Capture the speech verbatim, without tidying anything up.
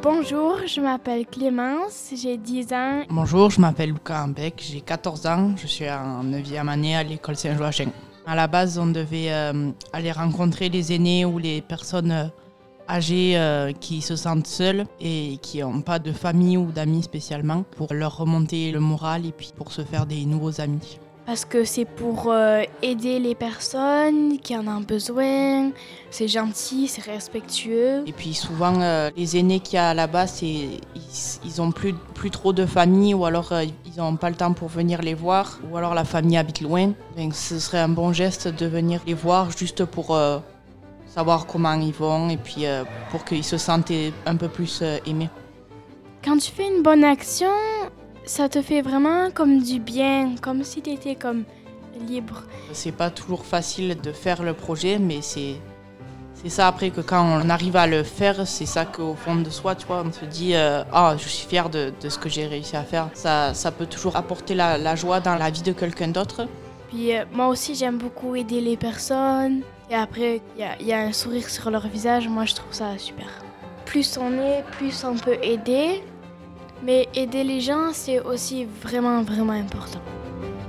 Bonjour, je m'appelle Clémence, j'ai dix ans. Bonjour, je m'appelle Lucas Ambec, j'ai quatorze ans, je suis en neuvième année à l'école Saint-Joachim. À la base, on devait euh, aller rencontrer les aînés ou les personnes euh, âgées euh, qui se sentent seules et qui n'ont pas de famille ou d'amis spécialement pour leur remonter le moral et puis pour se faire des nouveaux amis. Parce que c'est pour euh, aider les personnes qui en ont besoin, c'est gentil, c'est respectueux. Et puis souvent, euh, les aînés qu'il y a là-bas, c'est, ils, ils ont plus, plus trop de famille ou alors euh, ils n'ont pas le temps pour venir les voir ou alors la famille habite loin. Donc, ce serait un bon geste de venir les voir juste pour euh, savoir comment ils vont et puis euh, pour qu'ils se sentent un peu plus euh, aimés. Quand tu fais une bonne action, ça te fait vraiment comme du bien, comme si tu étais comme libre. C'est pas toujours facile de faire le projet, mais c'est, c'est ça après que quand on arrive à le faire, c'est ça qu'au fond de soi, tu vois, on se dit euh, ah, je suis fière de, de ce que j'ai réussi à faire. Ça, ça peut toujours apporter la, la joie dans la vie de quelqu'un d'autre. Puis euh, moi aussi, j'aime beaucoup aider les personnes. Et après, il y a, y a un sourire sur leur visage. Moi, je trouve ça super. Plus on est, plus on peut aider. Mais aider les gens, c'est aussi vraiment, vraiment important.